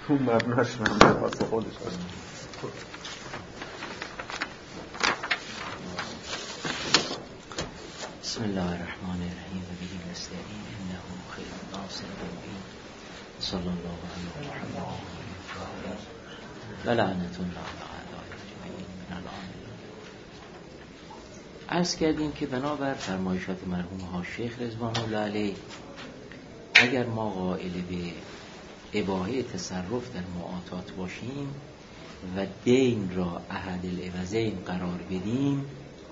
اون مبناش من واسه خودش هست. بسم الله الرحمن الرحیم و به نستعین انه خیر ناصر المبین صلی الله علی محمد و لعنت الله علی اجمعین من العالمین. عرض کردیم که بنابر فرمایشات مرحوم ها شیخ رضوان الله علیه، اگر ما قائل به اباحه تصرف در معاطات باشیم و دین را احد العوضین قرار بدیم،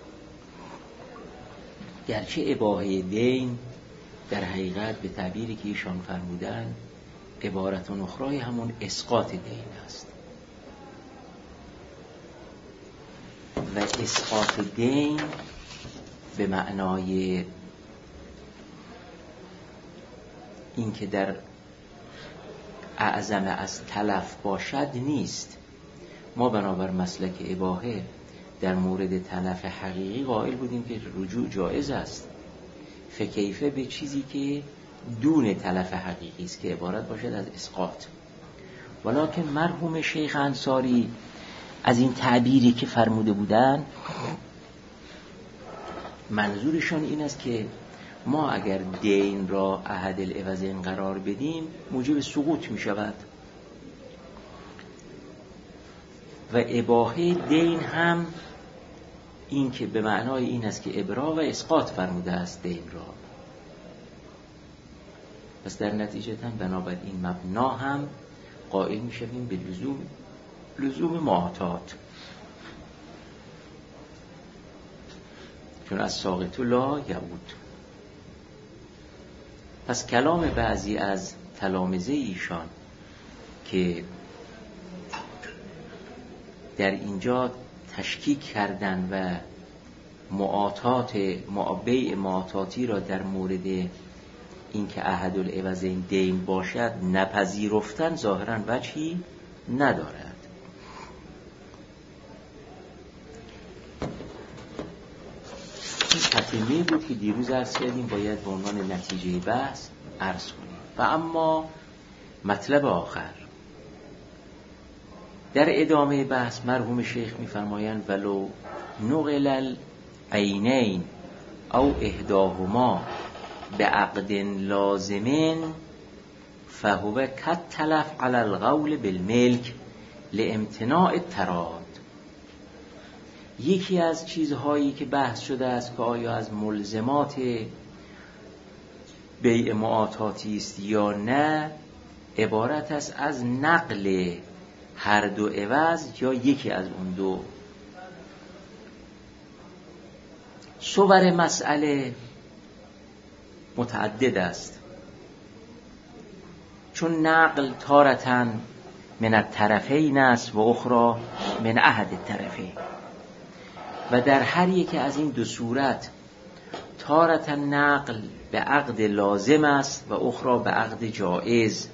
گرچه اباحه دین در حقیقت به تعبیری که ایشان فرمودن عبارت اخرای همون اسقاط دین است و اسقاط دین به معنای این که در اعظم از تلف باشد نیست. ما بنابر مسلک اباحه در مورد تلف حقیقی قائل بودیم که رجوع جایز است، فکیفه به چیزی که دون تلف حقیقی است که عبارت باشد از اسقاط. ولکن مرحوم شیخ انصاری از این تعبیری که فرموده بودن منظورشان این است که ما اگر دین را احد العوضین قرار بدیم موجب سقوط می شود و اباحه دین هم این که به معنای این است که ابرا و اسقاط فرموده است دین را. پس در نتیجه بنابر این مبنا هم قائل می شویم به لزوم معاطات، چون از ساقط لا یعود. پس کلام بعضی از تلامذه ایشان که در اینجا تشکیک کردن و بیع معاطاتی را در مورد این که احد العوضین دین باشد نپذیرفتن ظاهراً وجهی ندارد. این تقدیمی بود که دیروز عرض کردیم، باید به عنوان نتیجه بحث عرض کنیم. و اما مطلب آخر در ادامه بحث مرحوم شیخ می‌فرمایند ولو نقل العینین او احداهما بعقد لازم فهو کالتلف علی القول بالملک لامتناع التراد. یکی از چیزهایی که بحث شده است که آیا از ملزمات بیع معاطاتی است یا نه، عبارت است از نقل هر دو عوض یا یکی از اون دو. صور مسئله متعدد است، چون نقل تارةً من الطرفین است و اخرى من احد الطرفین، و در هر یک از این دو صورت تارةً نقل به عقد لازم است و اخرى به عقد جائز.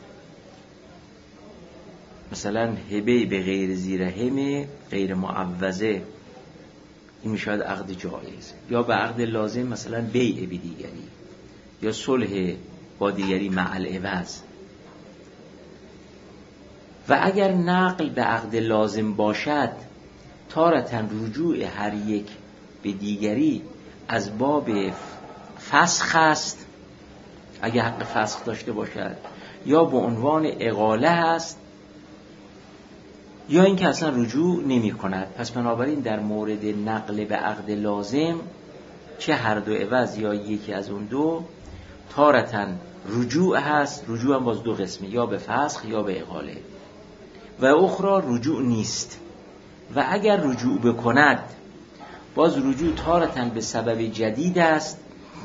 مثلا هبه به غیر زیرهم غیر معوضه، این میشود عقد جائز، یا به عقد لازم مثلا بیع به دیگری یا صلح با دیگری مع العوض. و اگر نقل به عقد لازم باشد تارةً رجوع هر یک به دیگری از باب فسخ است اگر حق فسخ داشته باشد، یا به عنوان اقاله است، یا اینکه اصلا رجوع نمی کند. پس بنابراین در مورد نقل به عقد لازم چه هر دو عوض یا یکی از اون دو تارةً رجوع هست. رجوع هم باز دو قسمه، یا به فسخ یا به اقاله، و اخرى رجوع نیست. و اگر رجوع بکند باز رجوع تارةً به سبب جدید است،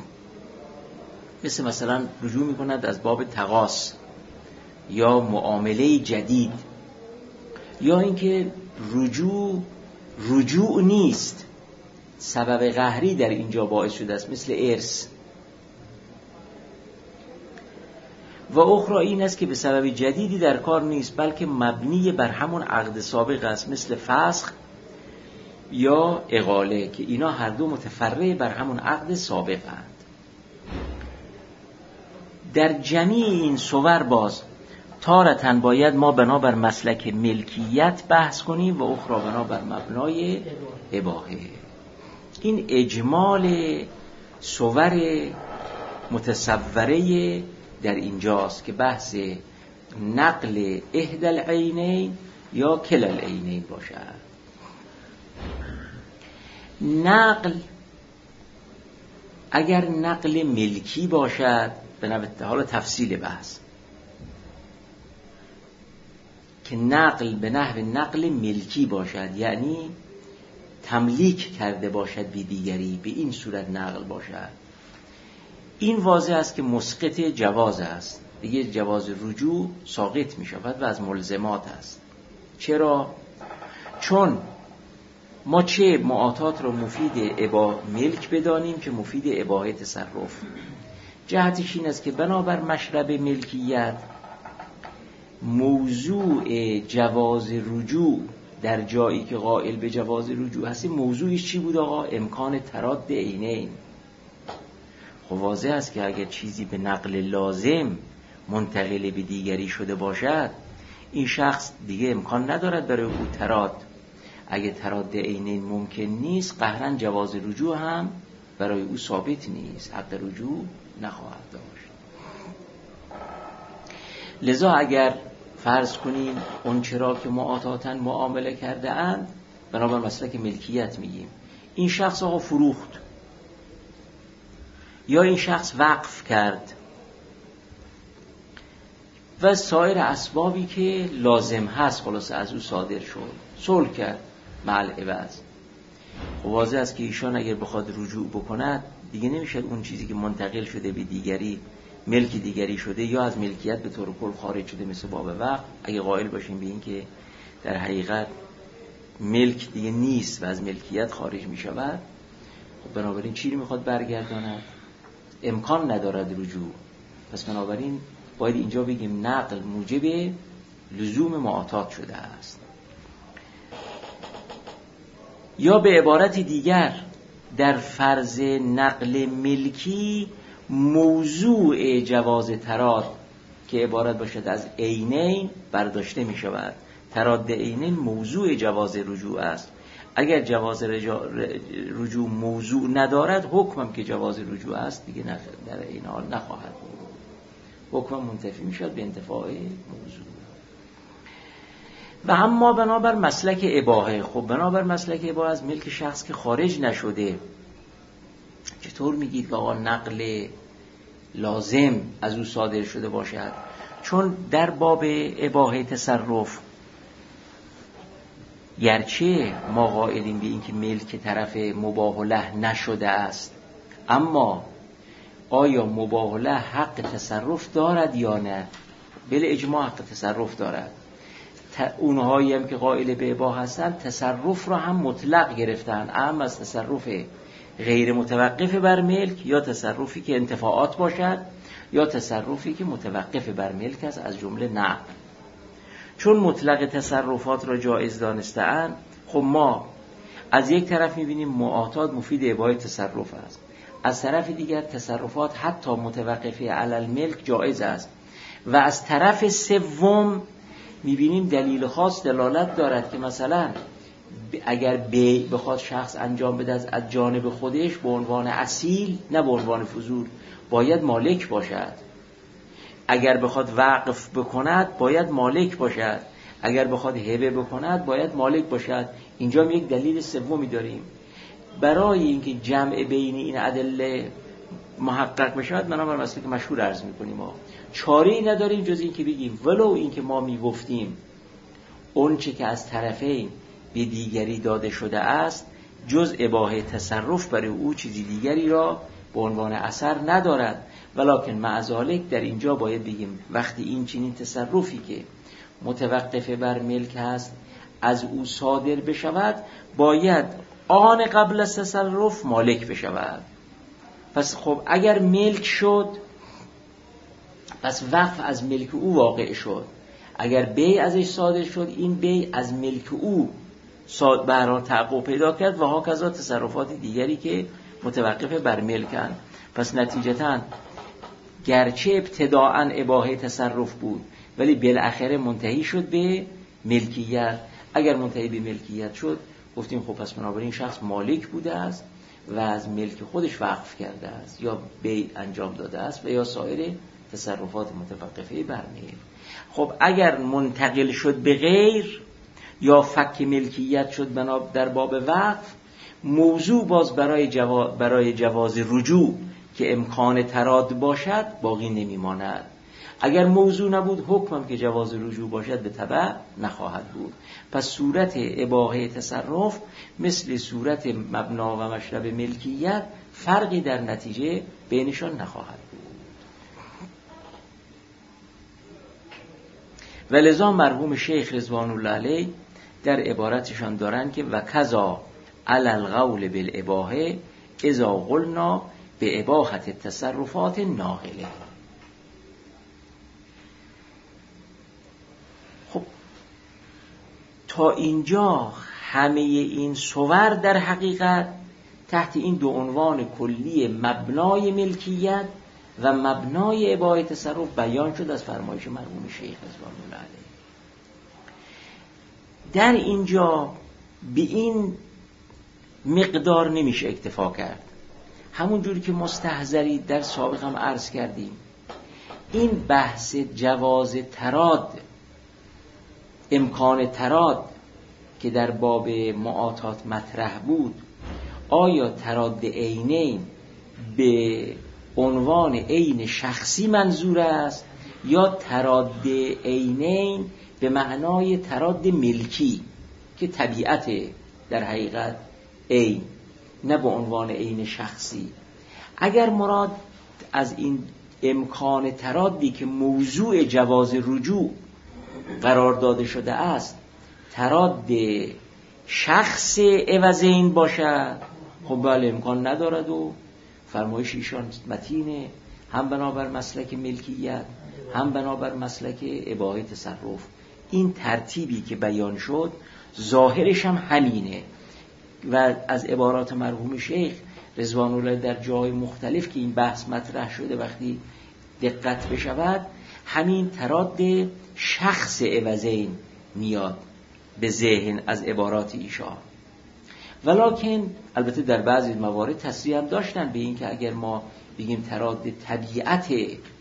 مثلا رجوع می کند از باب تقاص یا معامله جدید، یا اینکه رجوع نیست، سبب قهری در اینجا باعث شده است، مثل ارث. و اخرى این است که به سبب جدیدی در کار نیست، بلکه مبنی بر همون عقد سابق است، مثل فسخ یا اقاله، که اینا هر دو متفرع بر همون عقد سابق اند. در جمیع این صور باز تارتن باید ما بنابر مسلک ملکیت بحث کنیم و اخرى بنابر مبنای اباحه. این اجمال صور متصوره در اینجاست که بحث نقل احدى العینین یا کلا العینین باشد. نقل اگر نقل ملکی باشد، به نوبت حال تفصیل بحث، که نقل به نحو نقل ملکی باشد یعنی تملیک کرده باشد به دیگری، به این صورت نقل باشد، این واضح است که مسقط جواز است، دیگه جواز رجوع ساقط می شود و از ملزمات است. چرا؟ چون ما چه معاطات را مفید ملک بدانیم که مفید اباحه تصرف. جهتش این است که بنابر مشرب ملکیت موضوع جواز رجوع در جایی که قائل به جواز رجوع هستی، موضوعش چی بود آقا؟ امکان تراد عینین. خب واضح است که اگر چیزی به نقل لازم منتقل به دیگری شده باشد، این شخص دیگه امکان ندارد برای او تراد. اگه تراد عینین ممکن نیست، قهرن جواز رجوع هم برای او ثابت نیست، حق رجوع نخواهد داشت. لذا اگر فرض کنیم اون چرا که معاطاتن معامله کرده اند، بنابر مسلک ملکیت میگیم این شخص آقا فروخت یا این شخص وقف کرد و سایر اسبابی که لازم هست خلاص از او صادر شد، صلح کرد مع العوض. واضح است که ایشان اگر بخواد رجوع بکند دیگه نمیشه اون چیزی که منتقل شده به دیگری، ملک دیگری شده یا از ملکیت به طور کل خارج شده مثل باب وقف، اگه قائل باشیم به این که در حقیقت ملک دیگه نیست و از ملکیت خارج می شود، خب بنابراین چی رو میخواد برگرداند؟ امکان ندارد رجوع. پس بنابراین باید اینجا بگیم نقل موجب لزوم معاطات شده است. یا به عبارت دیگر در فرض نقل ملکی موضوع جواز تراد که عبارت باشد از عینین برداشته می شود. تراد عینین موضوع جواز رجوع است. اگر جواز رجوع موضوع ندارد، حکمم که جواز رجوع است دیگه در این حال نخواهد بود، حکم منتفی می شود به انتفاع موضوع. و اما بنابر مسلک اباحه، خب بنابر مسلک اباحه از ملک شخص که خارج نشده، چطور میگید که آقا نقل لازم از او صادر شده باشد؟ چون در باب اباحه تصرف گرچه ما قائلیم به این که ملک طرف مباح له نشده است، اما آیا مباح له حق تصرف دارد یا نه؟ بل اجماع حق تصرف دارد. اونهایی هم که قائل به اباحه هستند تصرف را هم مطلق گرفتن، اما از تصرف غیر متوقف بر ملک یا تصرفی که انتفاعات باشد یا تصرفی که متوقف بر ملک است، از جمله نقل. چون مطلق تصرفات را جایز دانسته‌اند، خب ما از یک طرف می‌بینیم معاطات مفید اباحه تصرف است، از طرف دیگر تصرفات حتی متوقفه علی الملک جایز است، و از طرف سوم می‌بینیم دلیل خاص دلالت دارد که مثلا اگر بیع بخواد شخص انجام بده از جانب خودش به عنوان اصیل نه به عنوان فضول، باید مالک باشد. اگر بخواد وقف بکند باید مالک باشد، اگر بخواد هبه بکند باید مالک باشد. اینجا یک دلیل سومی داریم برای اینکه جمع بین این ادله محقق بشود. بنابراین مسئله که مشهور عرض می‌کنیم ما چاره‌ای نداریم جز این که بگیم ولو این که ما میگفتیم اون چه که از طرفین به دیگری داده شده است جز اباحه تصرف برای او چیزی دیگری را به عنوان اثر ندارد، ولکن مع ذالک در اینجا باید بگیم وقتی این چنین تصرفی که متوقف بر ملک است از او صادر بشود، باید آن قبل از تصرف مالک بشود. پس خب اگر ملک شد، پس وقف از ملک او واقع شد. اگر بیع ازش صادر شد، این بیع از ملک او برای تحقق پیدا کرد و هاکذا تصرفات دیگری که متوقف بر ملکند. پس نتیجتاً گرچه ابتداءً اباحه تصرف بود، ولی بالاخره منتهی شد به ملکیت. اگر منتهی به ملکیت شد گفتیم خب پس بنابراین شخص مالک بوده است و از ملک خودش وقف کرده است یا بیع انجام داده است و یا سایر تصرفات متوقفه برمی‌آید. خب اگر منتقل شد به غیر یا فک ملکیت شد در باب وقف، موضوع باز برای جواز رجوع که امکان تراد باشد باقی نمیماند. اگر موضوع نبود حکمم که جواز رجوع باشد به تبع نخواهد بود. پس صورت اباحه تصرف مثل صورت مبنا و مشرب ملکیت فرقی در نتیجه بینشان نخواهد بود. و لذا مرحوم شیخ رضوان الله علیه در عبارتشان دارند که و کذا علی القول بالاباحه اذا قلنا به اباحت تصرفات ناقله. خب تا اینجا همه این صور در حقیقت تحت این دو عنوان کلی مبنای ملکیت و مبنای اباحه تصرف بیان شد از فرمایش مرحوم شیخ رضوان الله علیه. در اینجا به این مقدار نمیشه اکتفا کرد. همون جوری که مستحضری در سابق هم عرض کردیم، این بحث جواز تراد، امکان تراد که در باب معاطات مطرح بود، آیا تراد عینین به عنوان عین شخصی منظور است یا تراد عینین به معنای تراد ملکی که طبیعت در حقیقت عین، نه به عنوان عین شخصی. اگر مراد از این امکان ترادی که موضوع جواز رجوع قرار داده شده است تراد شخص عوضین باشد، خب بله امکان ندارد و فرمایش ایشان متینه، هم بنابر مسلک ملکیت هم بنابر مسلک اباحه تصرف. این ترتیبی که بیان شد ظاهرش هم همینه و از عبارات مرحوم شیخ رضوان الله در جای مختلف که این بحث مطرح شده وقتی دقت بشود همین تراد شخص عوضین میاد به ذهن از عبارات ایشان. ولکن البته در بعضی موارد تصریح هم داشتن به این که اگر ما بگیم تراد طبیعت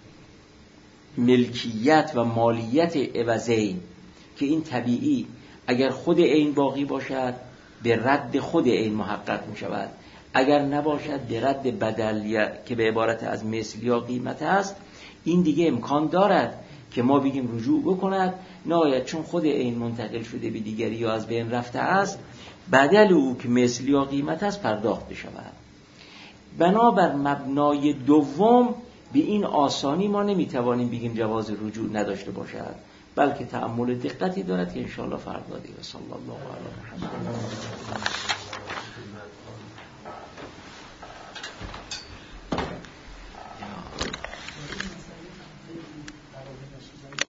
ملکیت و مالیت عوضین که این طبیعی اگر خود عین باقی باشد به رد خود عین محقق می شود، اگر نباشد به رد بدل که به عبارت از مثل یا قیمت است، این دیگه امکان دارد که ما بگیم رجوع بکند، نهایت چون خود عین منتقل شده به دیگری یا از بین رفته است بدل او که مثل یا قیمت است پرداخت بشود. بنابر مبنای دوم به این آسانی ما نمیتوانیم بگیم جواز رجوع نداشته باشد، بلکه تأمل دقتی دارد که انشاءالله فردا دیگه. صلی الله علیه و سلم.